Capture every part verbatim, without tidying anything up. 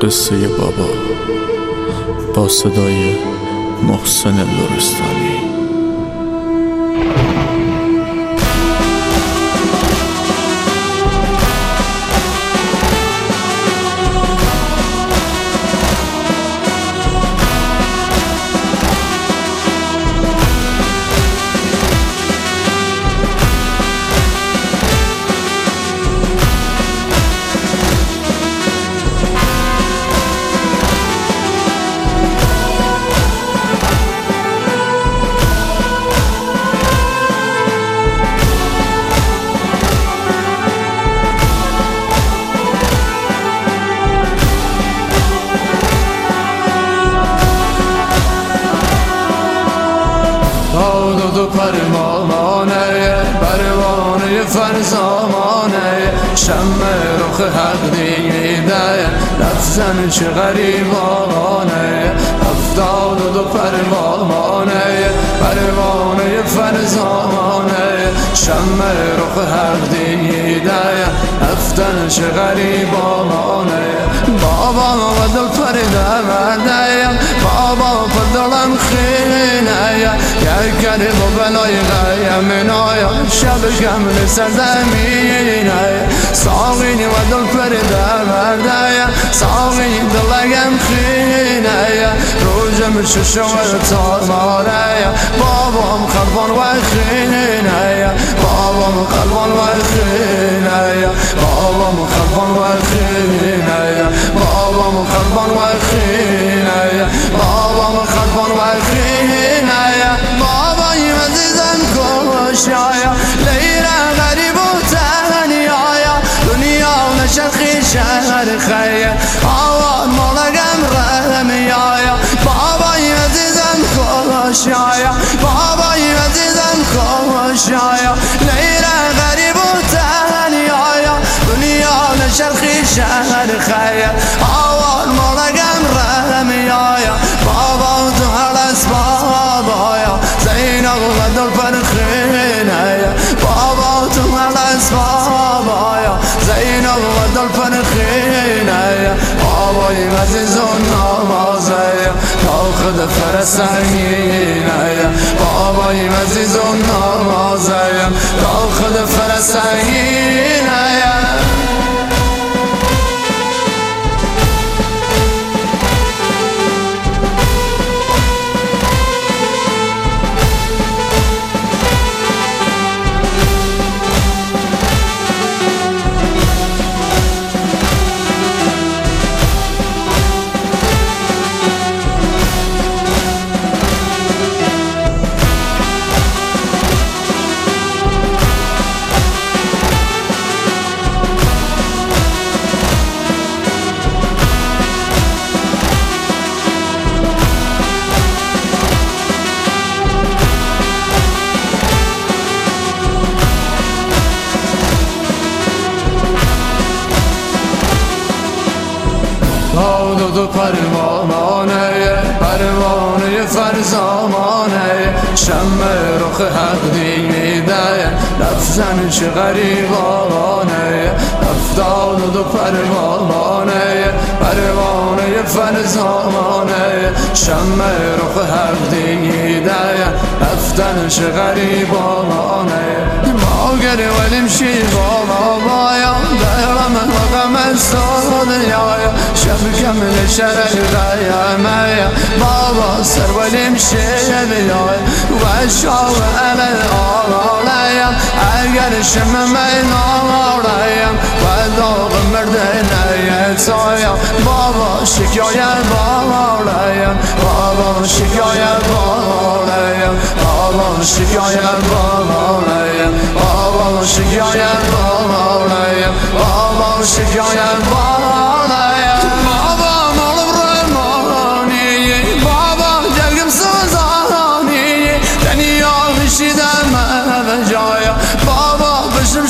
قصه بابا با صدای محسن لرستانی. دو پروانه پروانه فرزانه شمع رخ حق دیده لفظن چه غریبانه افتاد دو پروانه پروانه فرزانه شمع رخ حق دیده لفظن چه غریبانه بابا و دل پرده بابا پدرم خینه یک کلم و بلای غیم نایا شب کمل سرزمینه ساقینی و دل پرده مرده ساقینی دلگم خینه روزم ششور تارماره بابام خلبان و خینه بابام خلبان و خینه بابام خلبان و خینه بابام خلبان و خینه بابام خلبان و خینه بابای عزیزم کشایا لیلا غریب و تنیایا دنیا نشخی شهر خیر آوان مالگم رحمیایا بابای عزیزم کشایا بابای عزیزم کشایا لیلا غریب و تنیایا دنیا نشخی شهر خیر آوان مالگم رحمیایا بابا تو هر اسبابایا زینب و دل پرخینه بابا تو هر اسبابایا زینب و دل پرخینه بابای عزیز و نوازه تا خود فرسنگینه بابای عزیز و نوازه تا خود فرسنگینه دو دو پروانه پروانه فرزانه شمع رخ حق دیده لفظن چه غریبانه افتاد دو پروانه پروانه فرزانه شمع رخ حق دیده لفظن چه غریبانه ما گره ولیم شی بابا بایا دارم مقام سادیا شب کمل شرع غیمه بابا سر ولیم شی بیای و شاو علل آلایم اگر شم مینالایم و داغ مردنه تایم بابا شکایت بالایم بابا شکایت بالایم بابا شکایت بالایم بابا شکایت بالایم بابا شکایت بالایم بابا مالم رمانی بابا جلگم سوزانی دنیا بشیدم من جایا بابا بشم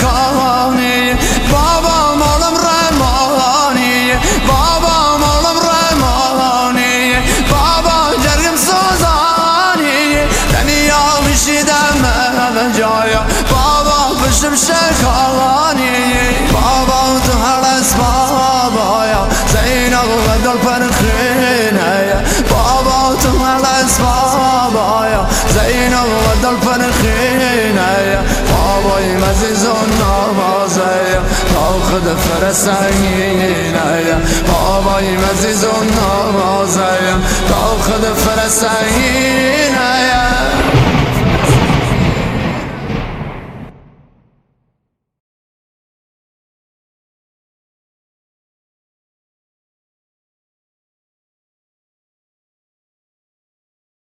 شکانی بابا مالم رمانی بابا مالم رمانی بابا جلگم سوزانی دنیا بشیدم من جایا بابا بشم شکانی بابا تو هر فرسنگینه بابای مزیز و نوازه داخل فرسنگینه